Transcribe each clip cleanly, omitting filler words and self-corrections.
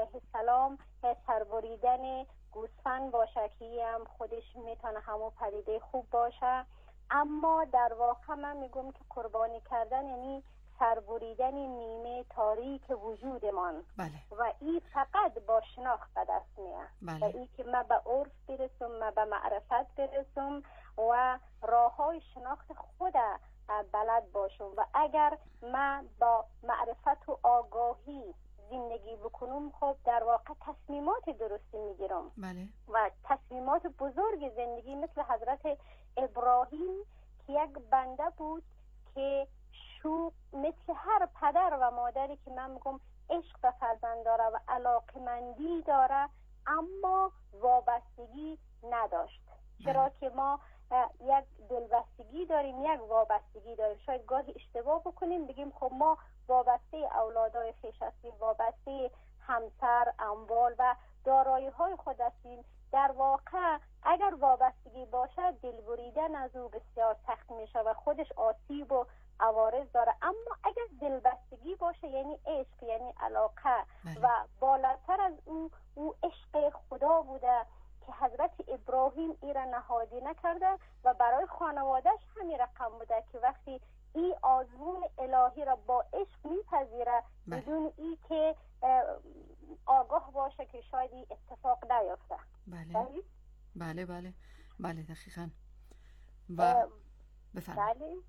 علیه السلام سربریدن گوسفند باشه که هم خودش میتونه همون پدیده خوب باشه، اما در واقع من میگم که قربانی کردن یعنی سربریدن نیمه تاریک وجودمان. بله. و این فقط با شناخت به دست میاد. بله. و این که من به عرف برسم، من به معرفت برسم و راه های شناخت خود بلد باشم و اگر من با معرفت و آگاهی زندگی بکنم خب در واقع تصمیمات درستی میگیرم. بله. و تصمیمات بزرگ زندگی مثل حضرت ابراهیم که یک بنده بود که مثل هر پدر و مادری که من میگم عشق به فرزند داره و علاقمندی داره اما وابستگی نداشت. چرا که ما یک دلبستگی داریم، یک وابستگی داریم. شاید گاهی اشتباه بکنیم بگیم خب ما وابسته اولادای خویش هستیم، وابسته همسر، اموال و دارایی های خود هستیم. در واقع اگر وابستگی باشه دل بریدن از او بسیار سخت میشه و خودش آسیب و عوارض داره. اما اگر دلبستگی باشه یعنی عشق، یعنی علاقه و بالاتر از او عشق خدا بوده که حضرت ابراهیم ای را نهادی نکرده و برای خانوادهش همین رقم بوده که وقتی این آزمون الهی را با عشق میپذیره بدون ای که آگاه باشه که شاید این اتفاق نیفته. بله بله بله بله دقیقاً. و بفرمایید.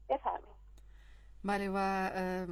بله. و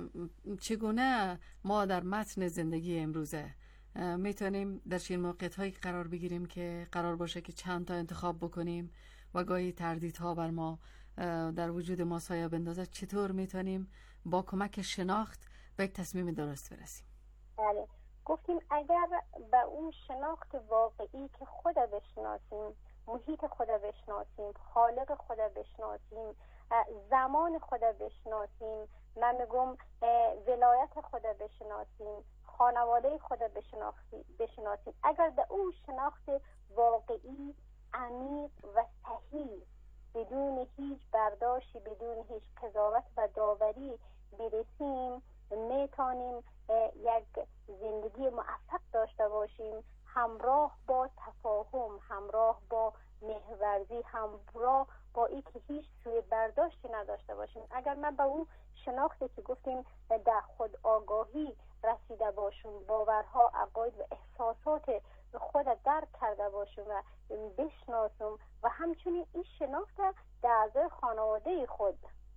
چگونه ما در متن زندگی امروزه میتونیم در چنین موقعیت‌هایی قرار بگیریم که قرار باشه که چند تا انتخاب بکنیم و گاهی تردیدها بر ما در وجود ما سایه بندازه، چطور میتونیم با کمک شناخت به یک تصمیم درست برسیم؟ بله، گفتیم اگر به اون شناخت واقعی که خود بشناسیم، محیط خود بشناسیم، خالق خود بشناسیم، زمان خود بشناسیم، من میگم ولایت خود بشناسیم، خانواده خود بشناسیم، اگر به اون شناخت واقعی، عمیق و صحیح بدون هیچ برداشتی، بدون هیچ قضاوت و داوری برسیم، میتونیم یک زندگی موفق داشته باشیم، همراه با تفاهم، همراه با مهرورزی، همراه با این که هیچ سوء برداشتی نداشته باشیم. اگر من به اون شناختی که گفتیم در خود آگاهی رسیده باشم، باورها، عقاید و احساسات خود درک کرده باشم و بشناسم و همچنین این شناخت در اعضای خانواده خود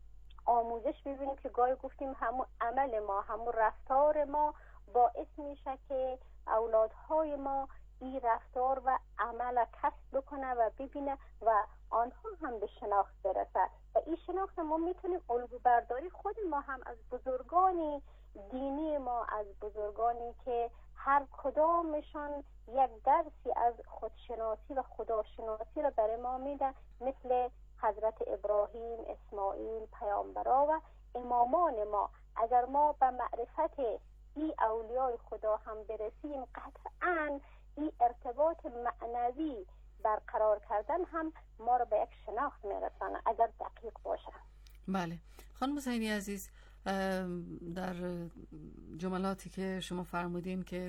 آموزش ببینیم که گاهی گفتیم همون عمل ما، همون رفتار ما باعث میشه که اولادهای ما این رفتار و عمل کسب بکنه و ببینه و آنها هم به شناخت برسه. و این شناخت ما میتونیم الگو برداری خود ما هم از بزرگان دینی ما، از بزرگانی که هر کدامشان یک درسی از خودشناسی و خداشناسی را برای ما میده، مثل حضرت ابراهیم، اسماعیل، پیامبرا و امامان ما. اگر ما به معرفت این اولیای خدا هم برسیم، قطعاً این ارتباط معنوی برقرار کردن هم ما رو به یک شناخت میرسانه اگر دقیق باشه. بله خانم حسینی عزیز، در جملاتی که شما فرمودین که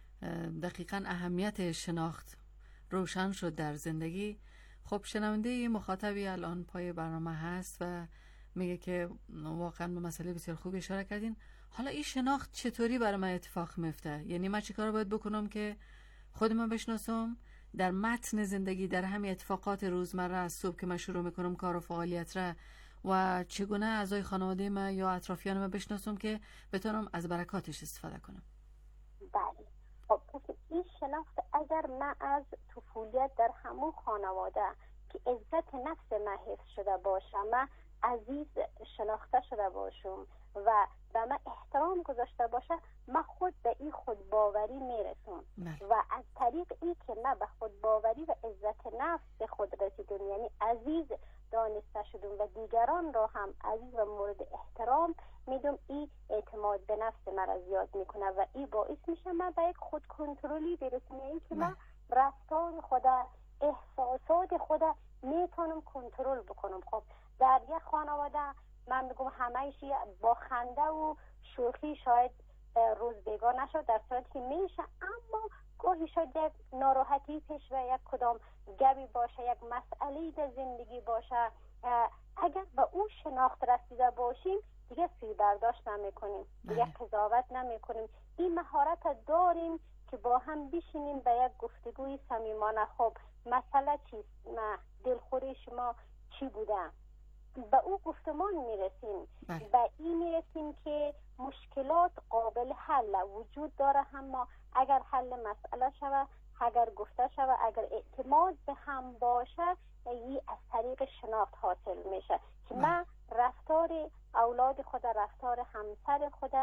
دقیقاً اهمیت شناخت روشن شد در زندگی، خب شنونده مخاطبی الان پای برنامه هست و میگه که واقعا به مسئله بسیار خوب اشاره کردین. حالا این شناخت چطوری برای من اتفاق میفته؟ یعنی من چی کار باید بکنم که خودم بشناسم در متن زندگی، در همین اتفاقات روزمره از صبح که من شروع میکنم کار و فعالیت را، و چگونه اعضای خانواده من یا اطرافیان من بشناسم که بتونم از برکاتش استفاده کنم؟ بله، خب این شناخت اگر من از طفولیت در همون خانواده که عزت نفس من حفظ شده باشم، من عزیز شناخته شده باشم و به من احترام گذاشته باشه، من خود به این خود باوری میرسم و از طریق این که من به خود باوری و عزت نفس خود رسیدم، یعنی عزیز دانسته شدم و دیگران را هم عزیز و مورد احترام میدم، این اعتماد به نفس مرا زیاد میکنه و این باعث میشه من به یک خود کنترلی برسم، یعنی که من رفتار خود، احساسات خود میتونم کنترل بکنم. خب در یک خانواده من میگم همه‌اش با خنده و شوخی شاید روز بیگار نشد، در صورتی که میشه، اما گاهی شاید یک ناراحتی پیش و یک کدام گبی باشه، یک مسئله در زندگی باشه، اگر به او شناخت رسیده باشیم دیگه سوی برداشت نمی کنیم، دیگه قضاوت نمی کنیم. این مهارت داریم که با هم بشینیم به یک گفتگوی صمیمانه. خب مسئله چیست؟ دلخوری شما چی بوده؟ به او گفتمان میرسیم، به این میرسیم که مشکلات قابل حل وجود داره، اما اگر حل مسئله شود، اگر گفته شود، اگر اعتماد به هم باشه، این از طریق شناخت حاصل میشه که من رفتار اولاد خود، رفتار همسر خود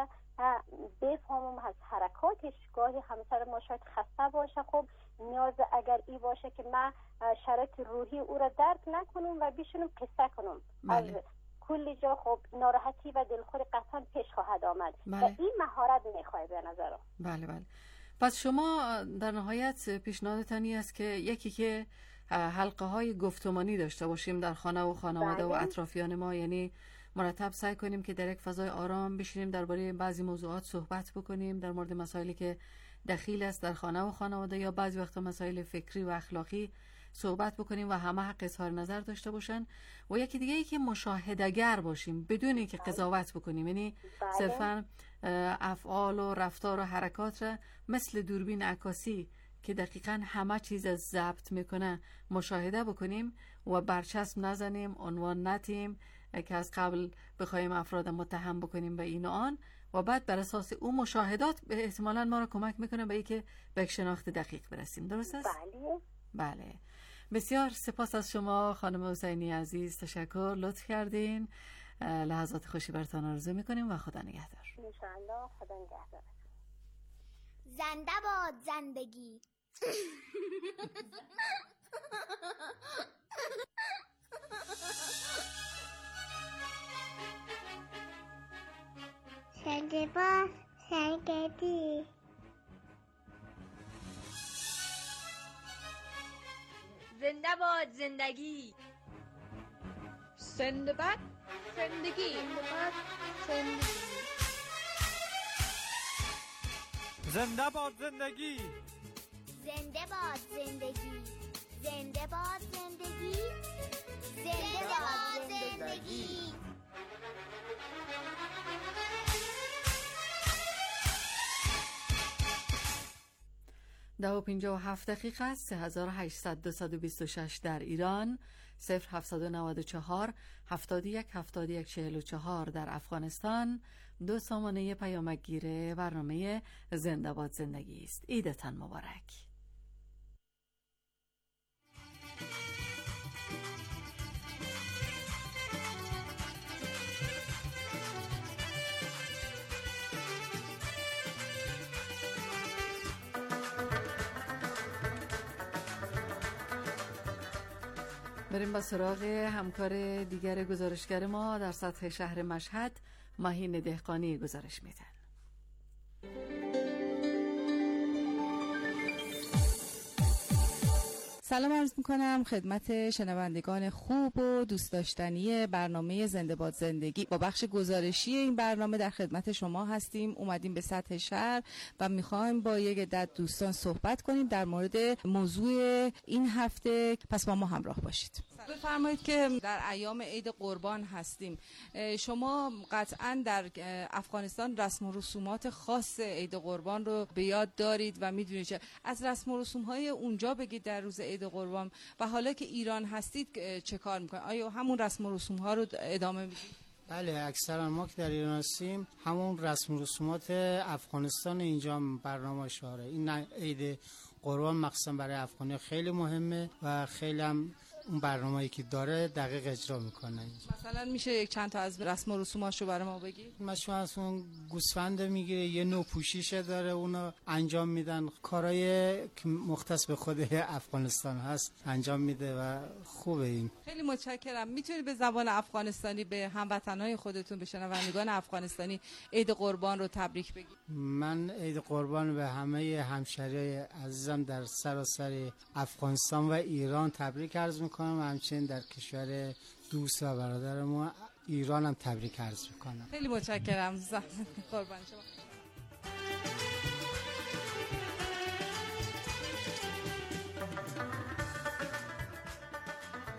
بفهمم از حرکاتش. گاهی همسر ما شاید خسته باشه، خب نیاز اگر ای باشه که من شرایط روحی او را درک نکنم و بشینم قصه کنم از کل جا، خب ناراحتی و دلخوری قطعا پیش خواهد آمد و این مهارت میخواد به نظرم. بله. پس شما در نهایت پیشنهادتان این است که یکی که حلقه های گفتمانی داشته باشیم در خانه و خانواده و اطرافیان ما، یعنی مرتب سعی کنیم که در یک فضای آرام بشینیم درباره بعضی موضوعات صحبت بکنیم، در مورد مسائلی که دخیل است در خانه و خانواده یا بعضی وقتا مسائل فکری و اخلاقی صحبت بکنیم و همه حق اظهار نظر داشته باشن. و یکی دیگه ای که مشاهده‌گر باشیم بدون اینکه قضاوت بکنیم، یعنی صرفاً افعال و رفتار و حرکات را مثل دوربین عکاسی که دقیقاً همه چیز از ضبط میکنه مشاهده بکنیم و برچسب نزنیم، عنوان ندیم که از قبل بخوایم افراد متهم بکنیم به این و آن، و بعد بر اساس اون مشاهدات احتمالاً ما را کمک میکنه به اینکه به یک شناخت دقیق برسیم. درست است؟ بله. بسیار سپاس از شما خانم حسینی عزیز، تشکر، لطف کردین. لحظات خوشی براتون آرزو میکنیم و خدا نگهدار. ان شاء الله. خدا نگهدار. زنده باد زندگی. زنده باد زندگی. زنده باد زندگی. زنده باد زندگی. زنده باد زندگی. زنده باد زندگی. زنده باد زندگی. زنده باد زندگی. 10:57 است. 3800 در ایران، 0794 71 71 44 در افغانستان. 2 سامانه پیامک گیر برنامه زنده باد زندگی است. عیدتان مبارک. بریم با سراغ همکار دیگر گزارشگر ما در سطح شهر مشهد، ماهین دهقانی گزارش میدن. سلام عرض میکنم خدمت شنوندگان خوب و دوست داشتنی برنامه زنده باد زندگی. با بخش گزارشی این برنامه در خدمت شما هستیم. اومدیم به سطح شهر و میخوایم با یک عدت دوستان صحبت کنیم در مورد موضوع این هفته. پس با ما همراه باشید. بفرمایید که در ایام عید قربان هستیم. شما قطعا در افغانستان رسم و رسومات خاص عید قربان رو به یاد دارید و میدونید. از رسم و رسوم‌های اونجا بگید در روز عید قربان، و حالا که ایران هستید چه کار میکنید؟ آیا همون رسم و رسوم‌ها رو ادامه میدید؟ بله، اکثرا ما که در ایران هستیم همون رسم و رسومات افغانستان اینجا برنامه شاره. این عید قربان مخصوصا برای افغانی خیلی مهمه و خیلی هم اون برنامه‌ای که داره دقیق اجرا میکنه. مثلا میشه یک چند تا از رسم و رسوماشو برای ما بگید؟ مثلا از اون گوسفند میگیره، یه نوع پوشیشه داره، اونو انجام میدن. کارهای که مختص به خود افغانستان هست انجام میده و خوبه. این خیلی متشکرم. میتونید به زبان افغانستانی به هموطنهای خودتون، به شنوندگان افغانستانی عید قربان رو تبریک بگید؟ من عید قربان به همه همشهریای عزیزم در سراسر افغانستان و ایران تبریک عرض میکنم. همچنین در کشور دوست و برادر ما ایران هم تبریک عرض میکنم. خیلی متشکرم. قربان شما.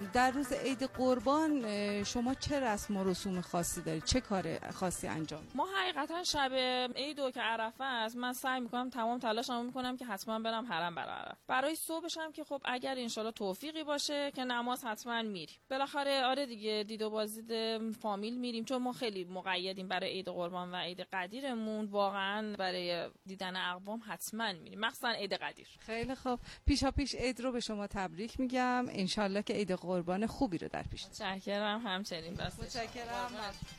در روز عید قربان شما چه رسم و رسوم خاصی دارید؟ چه کار خاصی انجام؟ ما حقیقتا شب عید و که عرفه است، من سعی میکنم تمام تلاشمو میکنم که حتما برم حرم برای عرفه. برای صبحش هم که خب اگر انشالله توفیقی باشه که نماز حتما میریم. بالاخره آره دیگه، دید و بازدید فامیل میریم، چون ما خیلی مقیدیم برای عید قربان و عید قدیرمون. واقعا برای دیدن اقوام حتما میریم، مخصوصا عید قدیر. خیلی خوب، پیشا پیش عید رو به شما تبریک میگم. انشالله که عید قربان خوبی رو در پیش دارید. متشکرم، همچنین. بس متشکرم.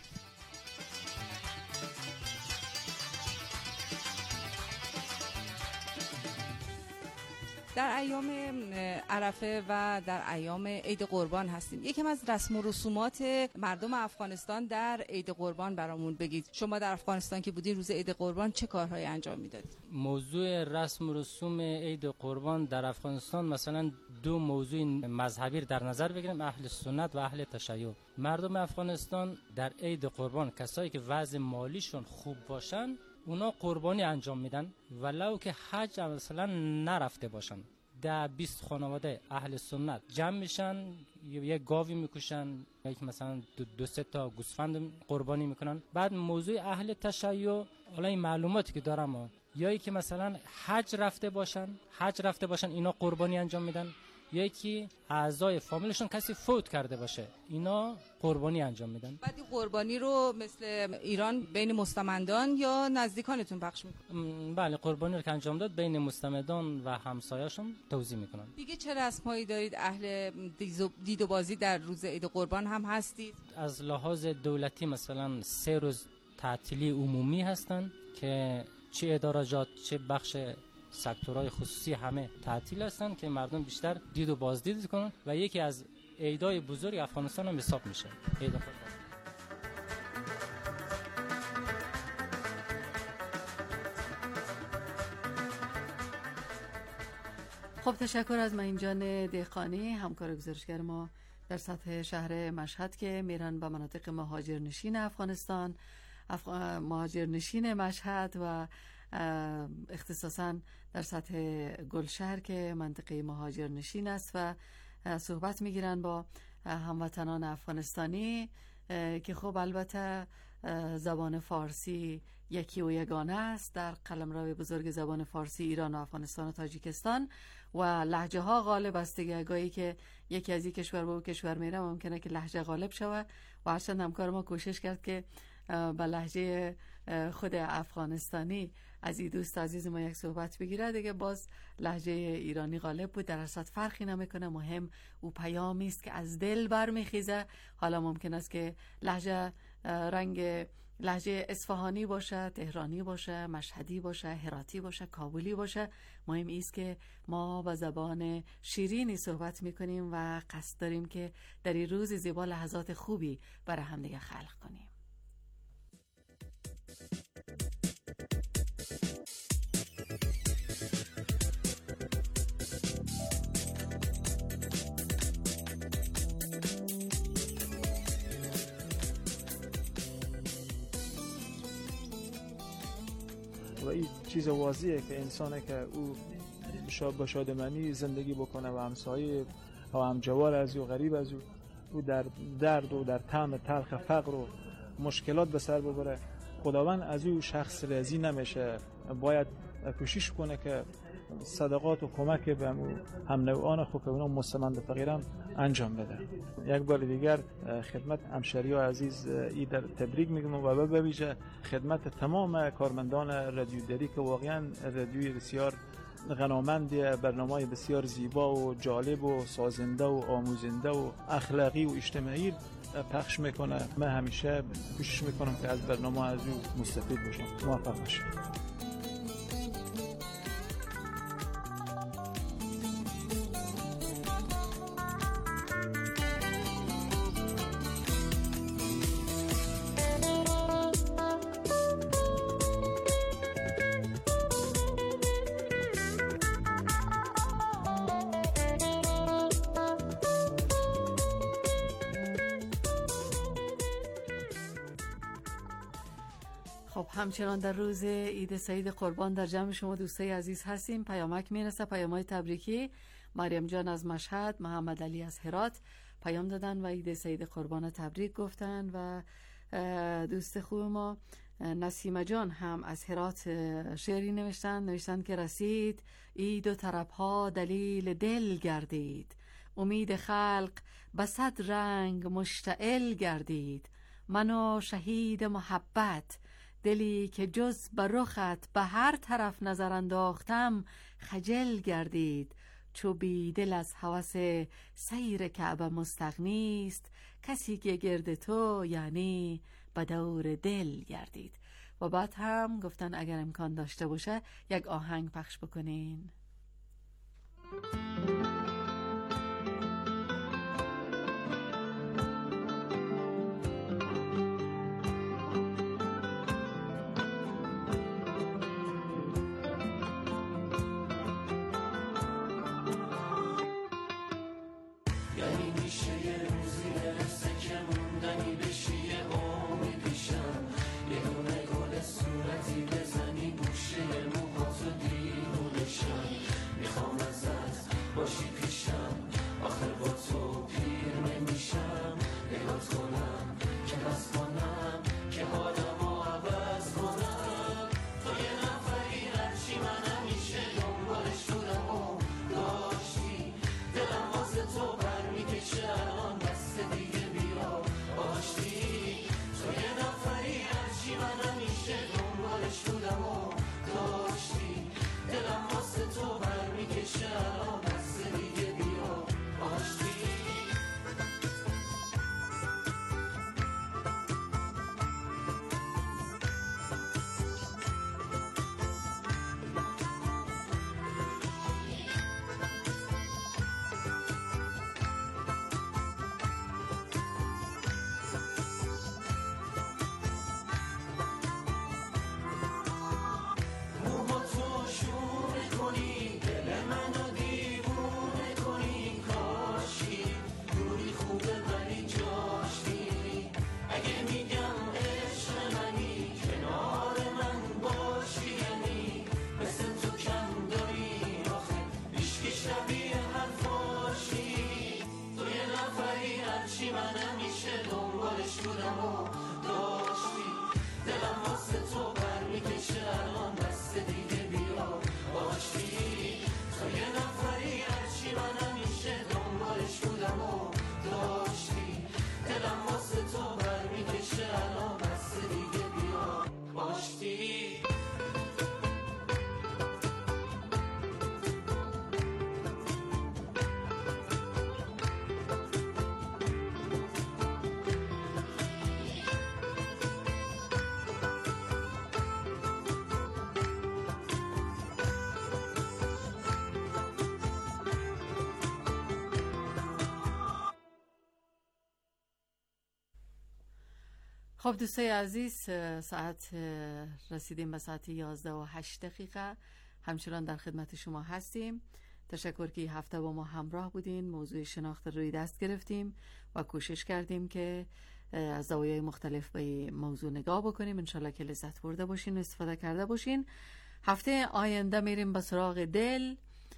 در ایام عرفه و در ایام عید قربان هستیم. یکم از رسم و رسومات مردم افغانستان در عید قربان برامون بگید. شما در افغانستان که بودین روز عید قربان چه کارهایی انجام میدادید؟ موضوع رسم و رسوم عید قربان در افغانستان مثلا دو موضوع مذهبی در نظر بگیریم، اهل سنت و اهل تشیع. مردم افغانستان در عید قربان کسایی که وضع مالیشون خوب باشن اونا قربانی انجام میدن، ولو که حج مثلا نرفته باشن. 10-20 خانواده اهل سنت جمع میشن، یک گاوی میکشن، یک مثلا 2-3 تا گوسفند قربانی میکنن. بعد موضوع اهل تشیع، حالا این معلوماتی که دارم، یا که مثلا حج رفته باشن اینا قربانی انجام میدن، یا که اعضای فامیلشون کسی فوت کرده باشه اینا قربانی انجام میدن. بعد این قربانی رو مثل ایران بین مستمندان یا نزدیکانتون پخش میکنن؟ بله، قربانی رو که انجام داد بین مستمندان و همسایه‌شون توزیع میکنن. دیگه چه رسمایی دارید؟ اهل دید و بازی در روز عید قربان هم هستید؟ از لحاظ دولتی مثلا 3 روز تعطیلی عمومی هستن که چه ادارجات چه بخش سکتورهای خصوصی همه تعطیل هستن که مردم بیشتر دید و بازدید کنن و یکی از عیدای بزرگ افغانستان هم حساب میشه عید قربان. خب تشکر از معین دهقانی، همکار گزارشگر ما در سطح شهر مشهد که میرن به مناطق مهاجرنشین افغانستان، مهاجرنشین مشهد و اختصاصا در سطح گلشهر که منطقه مهاجرنشین است و صحبت میگیرن با هموطنان افغانستانی که خب البته زبان فارسی یکی و یگانه است در قلمرو بزرگ زبان فارسی ایران و افغانستان و تاجیکستان و لهجه ها غالب است دیگه. اگه که یکی از این کشور به اون کشور میره ممکنه که لهجه غالب شوه و هرچند همکار ما کوشش کرد که با لهجه خود افغانستانی از این دوست عزیز ما یک صحبت بگیره، دیگه باز لهجه ایرانی غالب بود. در اصل فرقی نمیکنه، مهم او پیامی است که از دل برمیخیزه. حالا ممکن است که لهجه رنگ لهجه اصفهانی باشه، تهرانی باشه، مشهدی باشه، هراتی باشه، کابلی باشه. مهم است که ما با زبان شیرینی صحبت میکنیم و قصد داریم که در این روز زیبا لحظات خوبی برای هم دیگه خلق کنیم. و این چیز واضحه که انسانه که او با شادمانی زندگی بکنه و همسایه و همجوار از او غریب از او در درد و در طعم تلخ فقر و مشکلات به سر ببره، خداوند از او شخص راضی نمیشه. باید کوشش کنه که صدقات و کمک به هم نوعان خود که اونا مستمند و فقیران انجام بده. یک بار دیگر خدمت همشهری‌ها عزیز ای در تبریک میگم و به ویژه خدمت تمام کارمندان رادیو دری که واقعا رادیوی بسیار غنامندی، برنامه‌های بسیار زیبا و جالب و سازنده و آموزنده و اخلاقی و اجتماعی پخش میکنه. من همیشه کوشش میکنم که از برنامه از او مستفید باشم. موفق باشید. خب همچنان در روز عید سعید قربان در جمع شما دوستای عزیز هستیم. پیامک میرسه، پیامای تبریکی. مریم جان از مشهد، محمد علی از هرات، پیام دادن و عید سید قربان تبریک گفتن. و دوست خوب ما نسیمه جان هم از هرات شعری نوشتن که رسید عید و طربها دلیل دل گردید، امید خلق به صد رنگ مشتعل گردید، من و شهید محبت دلی که جز به رخت به هر طرف نظر انداختم خجل گردید، چو بی دل از هوس سیر کعبه مستغنیست، کسی که گرد تو یعنی به دور دل گردید. و بعد هم گفتن اگر امکان داشته باشه یک آهنگ پخش بکنین. خب دوستای عزیز، ساعت رسیدیم به ساعت 11:08. همچنان در خدمت شما هستیم. تشکر که این هفته با ما همراه بودین. موضوع شناخت روی دست گرفتیم و کوشش کردیم که از زوایای مختلف به موضوع نگاه بکنیم. انشالله که لذت برده باشین و استفاده کرده باشین. هفته آینده میریم به سراغ دل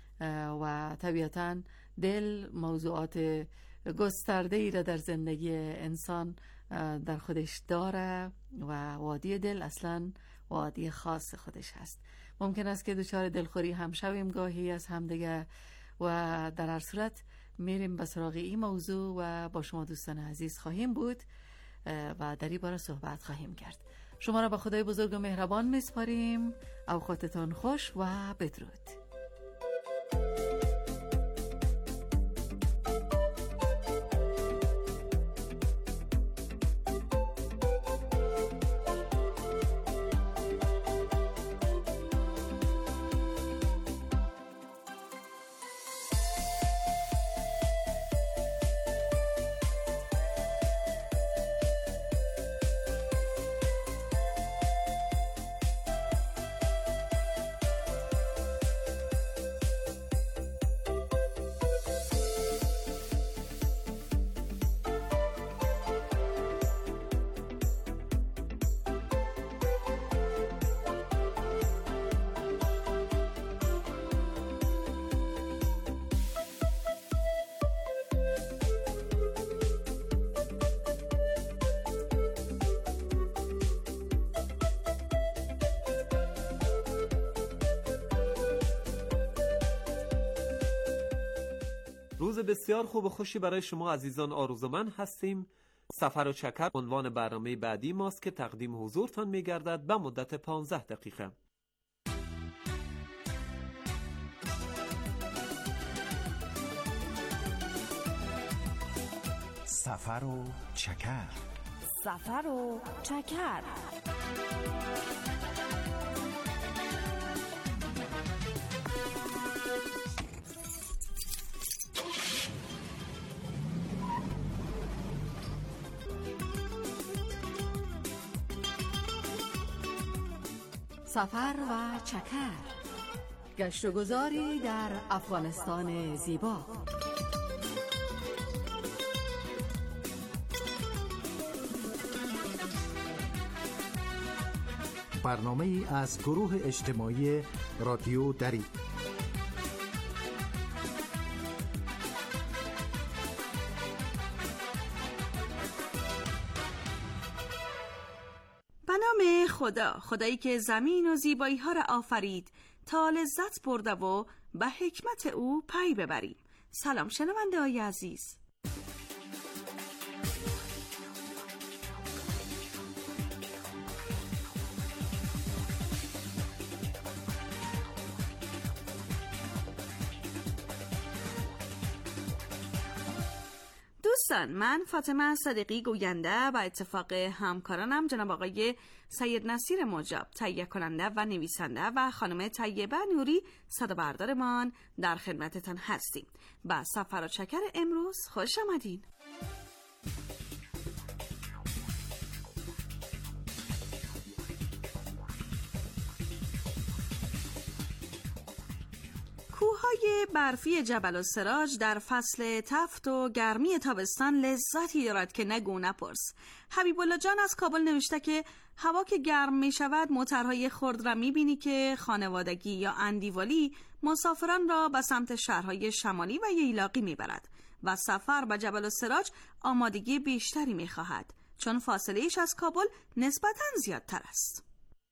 و طبیعتاً دل موضوعات گسترده ای را در زندگی انسان در خودش داره و وادی دل اصلا وادی خاص خودش هست. ممکن است که دچار دلخوری هم شویم گاهی از همدیگه و در هر صورت میریم به سراغ این موضوع و با شما دوستان عزیز خواهیم بود و در این باره صحبت خواهیم کرد. شما را به خدای بزرگ و مهربان میسپاریم. اوقاتتان خوش و بدرود. روز بسیار خوب و خوشی برای شما عزیزان آرزومند هستیم. سفر و چکر عنوان برنامه بعدی ماست که تقدیم حضورتان می‌گردد به مدت 15 دقیقه. سفر و چکر. سفر و چکر. سفر و چکر، گشت و گذاری در افغانستان زیبا. برنامه از گروه اجتماعی رادیو دری. به نام خدا، خدایی که زمین و زیبایی ها را آفرید تا لذت برده و به حکمت او پی ببریم. سلام شنونده های عزیز. دوستان، من فاطمه صدیقی گوینده و اتفاق همکارانم جناب آقای سید نصیر مجاب تهیه کننده و نویسنده و خانم طیبه نوری صدابردارمان در خدمتتان هستیم. با سفر و چکر امروز خوش آمدین. کوههای برفی جبل السراج در فصل تفت و گرمی تابستان لذتی دارد که نگو نپرس. حبیب الله جان از کابل نوشته که هوا که گرم می شود موترهای خرد را می بینی که خانوادگی یا اندیوالی مسافران را به سمت شهرهای شمالی و ییلاقی می برد و سفر به جبل السراج آمادگی بیشتری می خواهد چون فاصله ایش از کابل نسبتاً زیادتر است.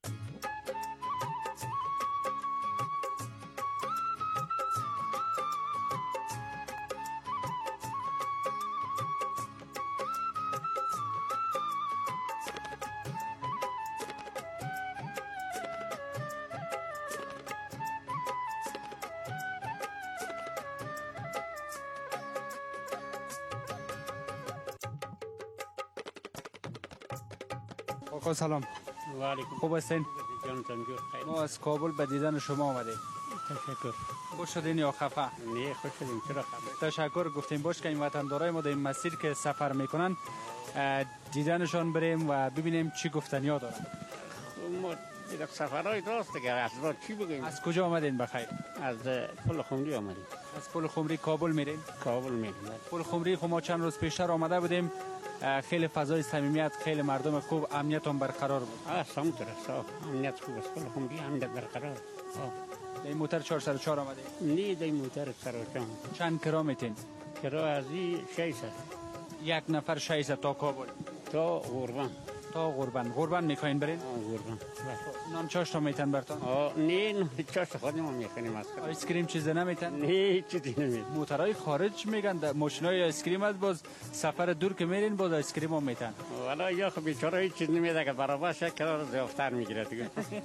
آقا سلام. و علیکم. خوب هستین؟ ما از کابل به دیدن شما آمدیم. تشکر. خوش شدین یا خفه؟ نه خوش شدیم. چرا خفه؟ تشکر. گفتیم باش که این وطندارای ما در این مسیر که سفر میکنن دیدنشان بریم و ببینیم چی گفتنیا دارن. ما دیگه سفرهای درست دیگه اصلا چی بگیم؟ از کجا آمدین بخیر؟ از پل خمری آمدیم. از پل خمری کابل میرین؟ کابل میریم. پل خمری خب ما چند روز پیشتر آمده بودیم، خیلی فضای صمیمیت، خیلی مردم خوب، امنیت هم برقرار بود. همونطور است. امنیت خوب است. پل خمری امنیت برقرار. این موتر 404 آمده؟ نه این موتر 404. چند کرا میتین؟ کرا از این 600. یک نفر 600 تا کابل؟ تا غربان. تا غربان میخواین برین؟ غربان. نان چاشتا میتن برتان؟ نه نان چاشتا خودم هم میخوانیم. آیس کریم چیزی نمیتن؟ نه چیزی نمیتن. موترهای خارج میگن ماشینای آیس کریم هست، باز سفر دور که میرین باز آیس کریم هم میتن. والا یا خب بیچاره هیچ چیز نمیده که برابر شه کرا زیافتر میگیره دیگه.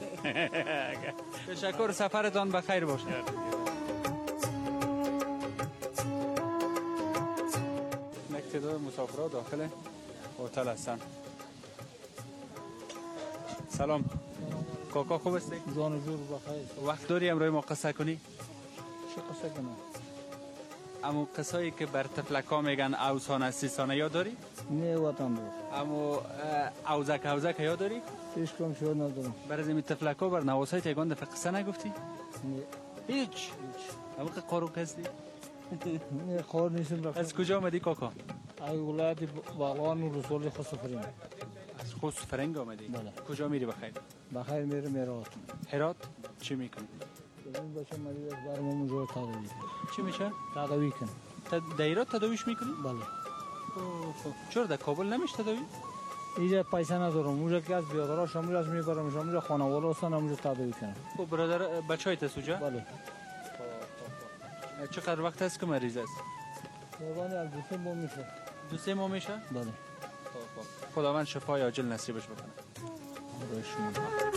تشکر، سفرتان بخیر باشه. تعداد مسافرها داخل هتل هستن. سلام کاکا، خوب هستی؟ جان جور بخیر. وقت داری امروز ما قصه کنی؟ چه قصه کنم؟ امو قصایی که بر تفلکا میگن اوسانه سیسانه یاد داری؟ نه وطن دور. امو اوزک یاد داری؟ هیچ کم شد ندارم. بر از این تفلکا بر نواسای تیگان دفع قصه نگفتی؟ نه. هیچ؟ امو که قاروک هستی؟ نه قار نیستم. از کجا آمدی کاکا؟ از ولایت باغان و رسول خسفرین. از خسفرین آمدی؟ بله. کجا میری بخیر؟ بخیر میرم هرات. هرات چی میکنی؟ این بچه مریض است برام اونجا تداوی. چی میشه؟ تداوی کن. در هرات تداویش میکنی؟ بله. چرا در کابل نمیشه تداوی؟ اینجا پیسه ندارم. اونجا که از بیادرها شامل میبرم، شامل خانواده هستن، اونجا تداوی کنم. خب برادر بچه‌ایت سوجا؟ بله. چقدر وقت است که مریض است؟ قربانی از 2-3 ماه میشه. 2-3 ماه میشه؟ بله. خب خداوند شفای عاجل نصیبش بکنه. برای شما.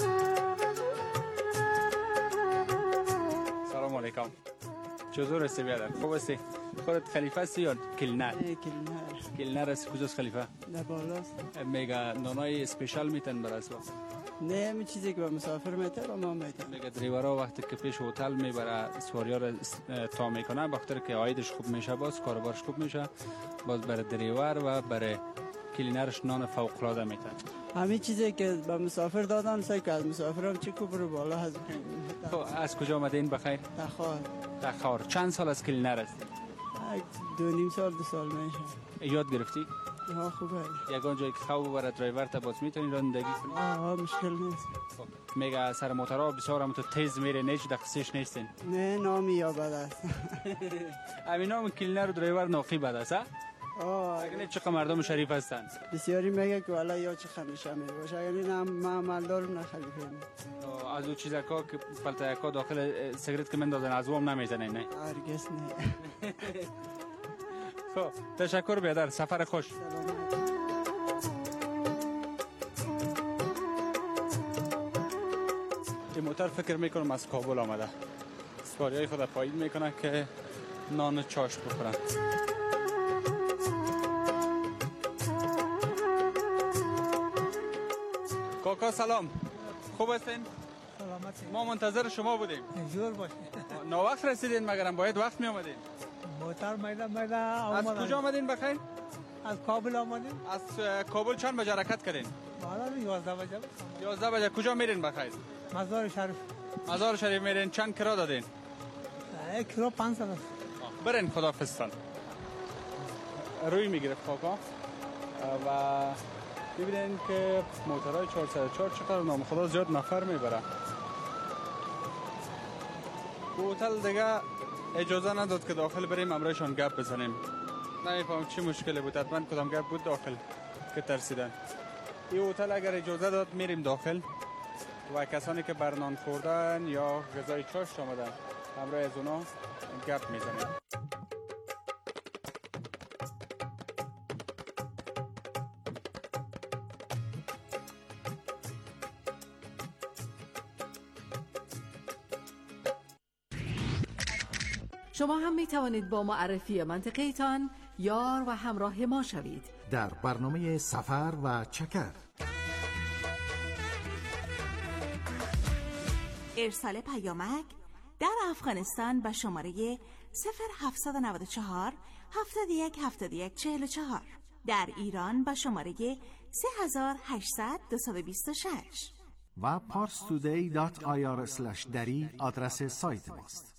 سلام علیکم. چطور هستی برادر؟ خوب هستی؟ خودت خلیفه هستی یا کلنر؟ کلنر است. کجاست خلیفه؟ در بالاست. میگه نانای اسپیشال میتن برای اصلا؟ نه همین چیزی که با مسافر میتن با ما میتن. میگه دریورا وقتی که پیش هتل میبره سواریا رو تا میکنه بخاطر که عایدش خوب میشه باز کاربارش خوب میشه باز برای دریور و برای کلینرش نان فوق العاده میتن. همین چیزی که با مسافر دادن سعی که از مسافرم چی کو برو بالا هست. خب از کجا آمدین بخیر؟ تخار. چند سال از کلینر هستی؟ 2.5 سال 2 سال میشه. یاد گرفتی؟ ها خوبه. یگان جایی که خواب برای درایور تا باز میتونی رانندگی کنی؟ آها مشکل نیست. میگه سر موتورها بسیار هم تو تیز میره نه چی دقیقش نیستین؟ نه نامی یا بد است. همین نام کلینر و درایور ناقی بد است ها؟ اگر چقدر مردم شریف هستن بسیاری میگه که والا یا چه خمیشه میباشه اگر این هم معملدارم نخلیفه از او چیزا که پلتایکا داخل سیگرت که مندازن از اوم نمیزنین نه؟ هرگز نه. خب تشکر بیادر سفر خوش. این موتر فکر میکنم از کابل آمده. سواریای خود پایید میکنه که نان چاشت بخورن. کاکا سلام. خوب هستین؟ سلامتی. ما منتظر شما بودیم. جور باشه. ناوقت رسیدین مگرم باید وقت می آمدین. موتر میده از کجا آمدین بخیر؟ از کابل آمدین. از کابل چند بجه حرکت کردین؟ حالا 11 بجه. 11 بجه. کجا میرین بخیر؟ مزار شریف. مزار شریف میرین. چند کرا دادین؟ 1 کرا 500 است. برین خداحافظتان. روی میگرفت کاکا و ببینین که موترهای 404 چقدر نام خدا زیاد نفر میبره. هتل دیگه اجازه نداد که داخل بریم امرایشان گپ بزنیم. نمیفهم چی مشکلی بود. حتما کدام گپ بود داخل که ترسیدن. این هتل اگر اجازه داد میریم داخل و کسانی که برنان خوردن یا غذای چاشت آمدن همراه از اونا گپ میزنیم. شما هم می توانید با معرفی منطقه‌تان یار و همراه ما شوید در برنامه سفر و چکر. ارسال پیامک در افغانستان به شماره 0794 71 71 44. در ایران به شماره 3800 226 و parstoday.ir/dari آدرس سایت ماست.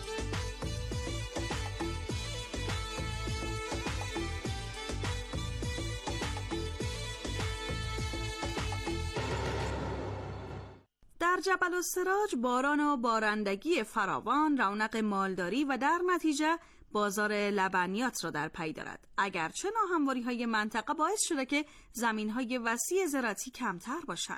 در جبل السراج باران و بارندگی فراوان رونق مالداری و در نتیجه بازار لبنیات را در پی دارد. اگرچه ناهمواری‌های منطقه باعث شده که زمین‌های وسیع زراعتی کمتر باشند.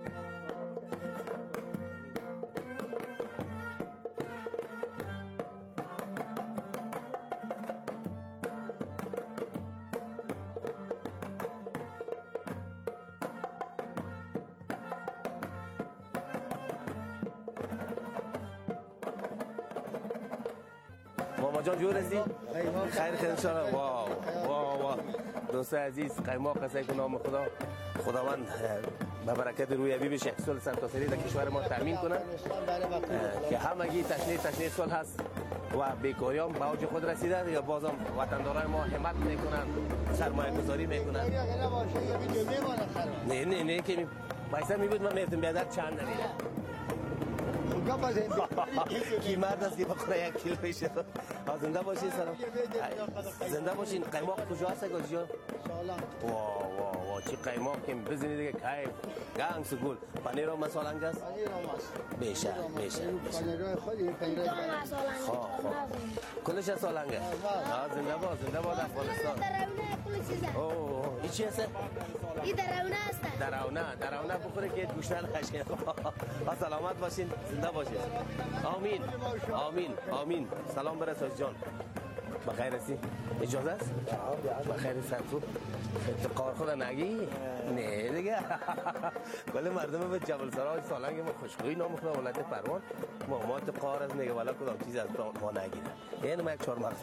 ماما جان جور هستی؟ خیر خیر انشاءالله. واو واو واو دوست عزیز قیماق هستی که نام خداوند به برکت رویابی بشه احصال سرتاسری در کشور ما تامین کنه که همگی تشنه سال هست و بیکاری هم به اوج خود رسیده یا بازم وطندارای ما همت میکنن سرمایه گذاری میکنن. نه که بایسته میبود من میفتم بیادر چند نمیده کی مرد است که بخوره 1 کیلو میشه. زنده باشین. سلام. زنده باشین. قیماق کجا هست گوجیان؟ واه چی قیماق که بزنید دیگه کیف گنگ سگول. پنیر هم مسالنگ است؟ پنیر هم است. بیشه. پنیرهای خودی پنیر خواه کلش سالنگه. زنده باد افغانستان. اوه این چی هست؟ این درونه است. درونه بخوره که گوشتن نشه. سلامت باشین. زنده باشین. آمین. سلام برساز جان. بخیر هستی؟ اجازه است؟ بخیر سرتو قار خود نگی؟ نه دیگه ولی مردم به جبل سراج سالنگ ما خوشخویی نام خدا ولایت پروان مامات قار از میگه والا کدام چیز از ما نگیره این ما یک 4 مغز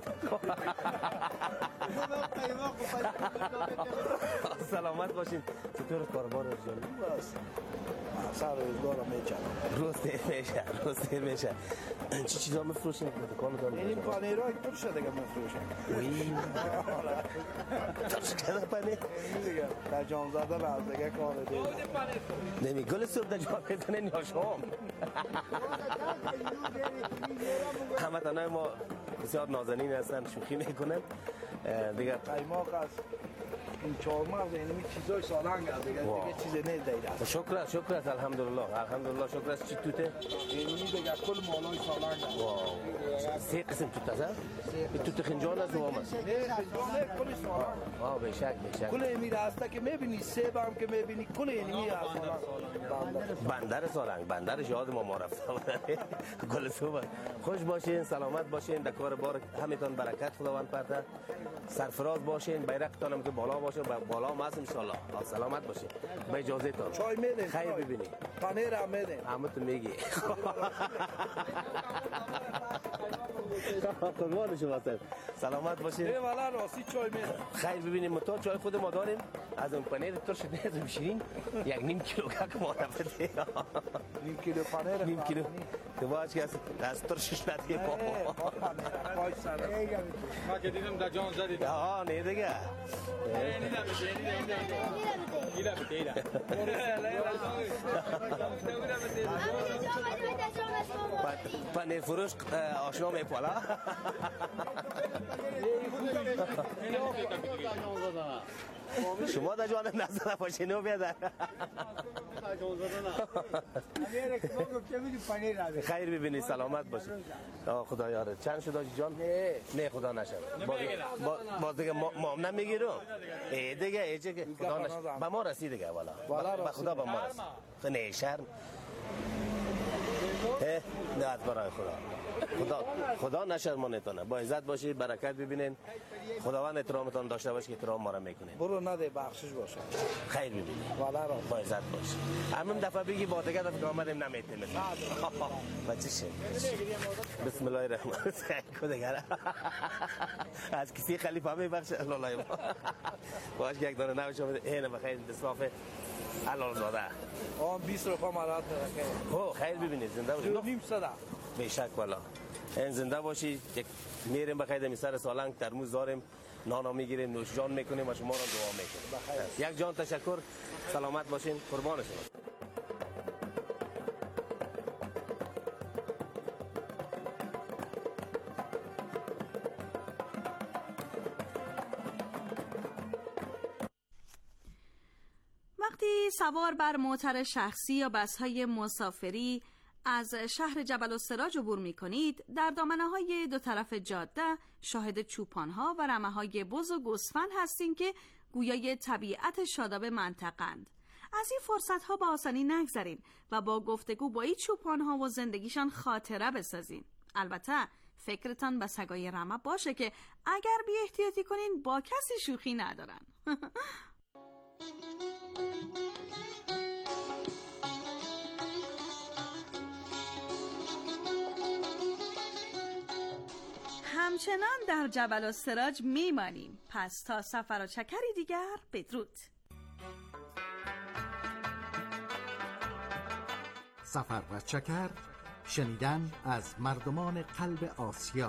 سلامت باشین. چطور کاربار جان؟ سر روزگار میچنه روز دیر میشه چی چیزا میفروشین دکان دارم؟ این پنیرای ترش دیگه میفروشن. وی ترش کنه پنیر دیگه در جام زدن از دیگه کار دیگه نمی گل صبح در جام میزنن یا شام همه ما بسیار نازنین هستن شوخی میکنن دیگه قیماق است این چهارمغز اینمی چیزای سالنگ است دیگه چیز نه دیگه. شکر است الحمدلله شکر است. چی توته اینمی دیگه کل مالای سالنگ است. واو 3 قسم توت است. توت خنجان است و است. نه خنجان کل سالنگ. بشک کل اینمی راسته که میبینی سیب هم که میبینی کل اینمی است. بندرش یاد ما رفتم گل صبح. خوش باشین سلامت باشین در کار بار همتون برکت خداوند پرده سرفراز باشین بیرقتون هم که بالا باشه بالا هم هست انشالله. سلامت باشین با اجازه تان چای میدین خیر ببینی پنیر هم میدین همه تو میگی قربان شما سلامت باشین. والا راستی چای میدین خیر ببینیم ما چای خود ما داریم از اون پنیر ترش نیز بشینیم 1.5 کیلو که ما رفته 1 کیلو پنیر 1 کیلو تو باش که از ترشش ندیم ما که دیدم در جان زدید نه دیگه پنیر فروش آشنا میپالا شما در جوان نظر باشین و بیادر خیر ببینی سلامت باشی خدا یاره. چند شد جان؟ نه خدا نشد باز دیگه ما هم نمیگیرم دیگه ایچه که خدا نشد با ما رسید دیگه والا با خدا با ما رسید نه شرم نه برای خدا نشد ما نتونه با عزت باشید برکت ببینین خداوند احترامتان داشته باشه که احترام ما را میکنین برو نده بخشش باشه خیر ببینید والا با عزت باش همین دفعه بگی با دیگه دفعه که آمدیم نمیتیم و چی شد بسم الله الرحمن الرحیم از کسی خلیفه می بخش الله باش یک دانه نوش آمده اینه بخیر دستاف حلال زاده 20 روپا مرات میرکه خیر ببینید زنده باشید نیم صدا بیشک والا این زنده باشید میریم بخیر می سر سالنگ ترموز داریم نانا میگیریم نوش جان میکنیم و شما را دعا میکنیم یک جان تشکر سلامت باشین قربان شما. وقتی سوار بر موتر شخصی یا بس‌های مسافری از شهر جبل السراج عبور می کنید در دامنه‌های دو طرف جاده شاهد چوپان‌ها و رمه‌های بز و گوسفند هستین که گویای طبیعت شاداب منطقه‌اند. از این فرصت‌ها با آسانی نگذرین و با گفتگو با این چوپان‌ها و زندگیشان خاطره بسازین. البته فکرتان به سگای رمه باشه که اگر بی احتیاطی کنین با کسی شوخی ندارن. همچنان در جبل السراج میمانیم. پس تا سفر و چکری دیگر بدرود. سفر و چکر، شنیدن از مردمان قلب آسیا.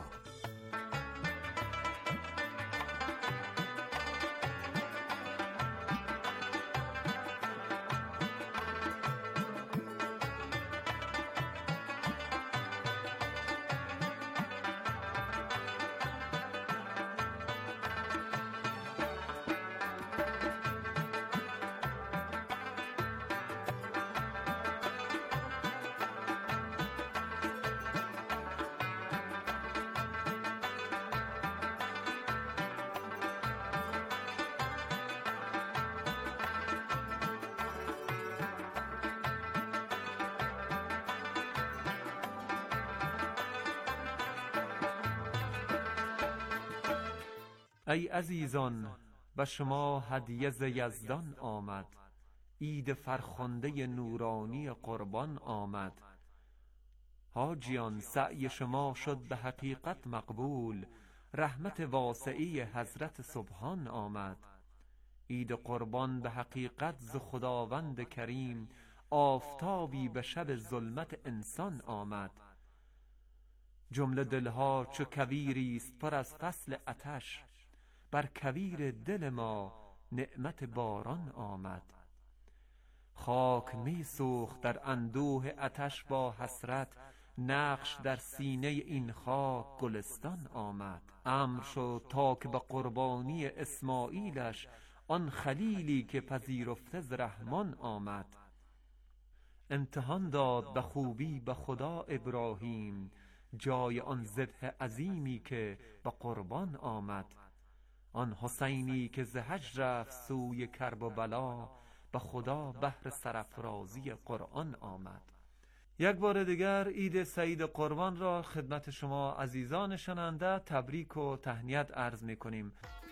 ای عزیزان، به شما هدیه ز یزدان آمد، عید فرخنده نورانی قربان آمد. حاجیان سعی شما شد به حقیقت مقبول، رحمت واسعی حضرت سبحان آمد. عید قربان به حقیقت ز خداوند کریم، آفتابی به شب ظلمت انسان آمد. جمله دلها چو کویری است پر از فصل آتش، بر کویر دل ما نعمت باران آمد. خاک می سوخت در اندوه آتش با حسرت، نقش در سینه این خاک گلستان آمد. امر شد تا که به قربانی اسماعیلش، آن خلیلی که پذیرفته ز رحمان آمد. امتحان داد به خوبی به خدا ابراهیم، جای آن ذبح عظیمی که به قربان آمد. آن حسینی که ز حج رفت سوی کرب و بلا، به خدا بهر سرافرازی قرآن آمد. یک بار دیگر عید سعید قربان را خدمت شما عزیزان شنونده تبریک و تهنیت عرض می کنیم.